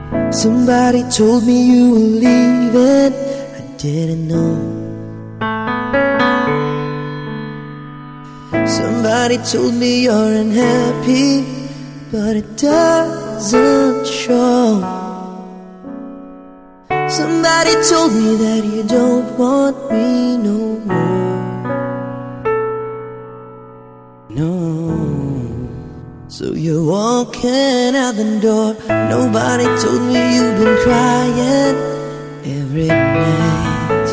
Somebody told me you were leaving, I didn't know. Somebody told me you're unhappy, but it doesn't show. Somebody told me that you don't want me no more. No. So you're walking out the door. Nobody told me you've been crying every night.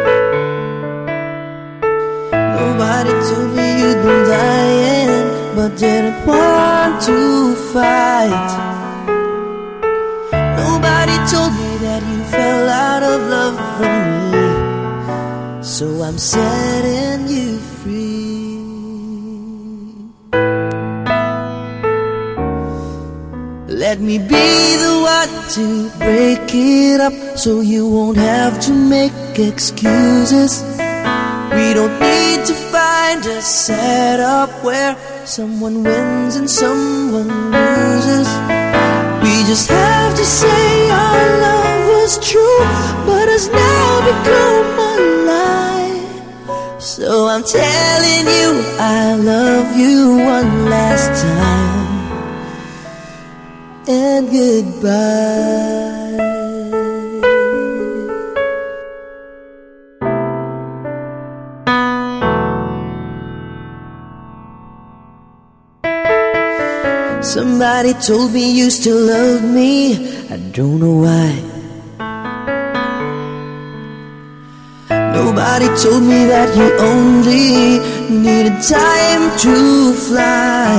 Nobody told me you'd been dying, but didn't want to fight. Nobody told me that you fell out of love for me. So I'm setting you free. Let me be the one to break it up, so you won't have to make excuses. We don't need to find a setup where someone wins and someone loses. We just have to say our love was true, but has now become a lie. So I'm telling you I love you one last time, and goodbye. Somebody told me you still love me, I don't know why. Nobody told me that you only needed time to fly.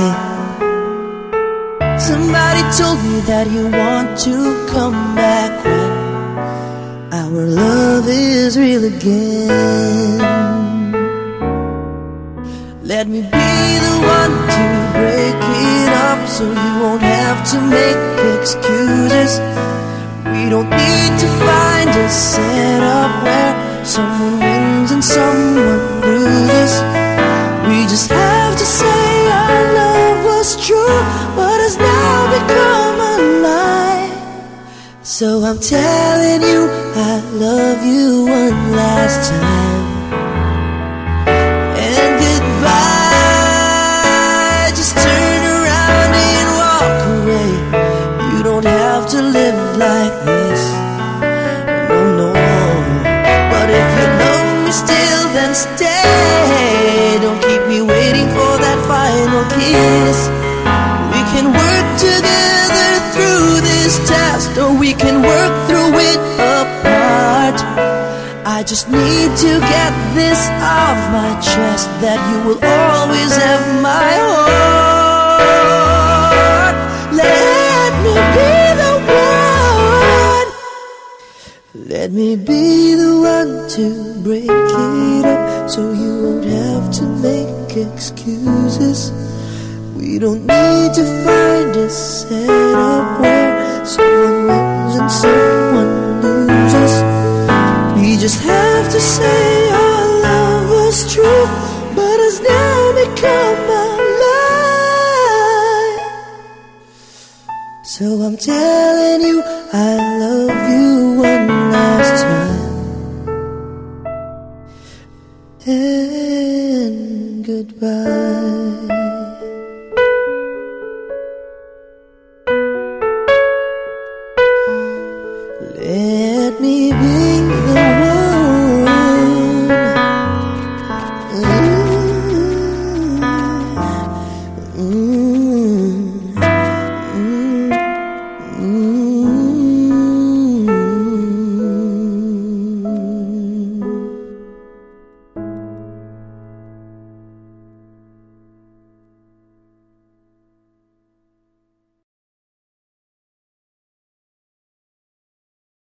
Somebody told me that you want to come back when our love is real again. Let me be the one to break it up, so you won't have to make excuses. We don't need to find a setup where someone wins and someone loses. We just have to say our love was true, but has now become a lie. So I'm telling you I love you one last time, and goodbye. Just turn around and walk away. You don't have to live like this, no, no. But if you love me still, then stay. Don't keep me waiting for that final kiss. We can work together through this test, or we can work through it apart. I just need to get this off my chest, that you will always have my heart. Let me be the one. Let me be the one to break it up, so you won't have to make excuses. We don't need to find a setup where someone wins and someone loses. We just have to say our love was true, but has now become a lie. So I'm telling you I love you one last time, and goodbye. Let me be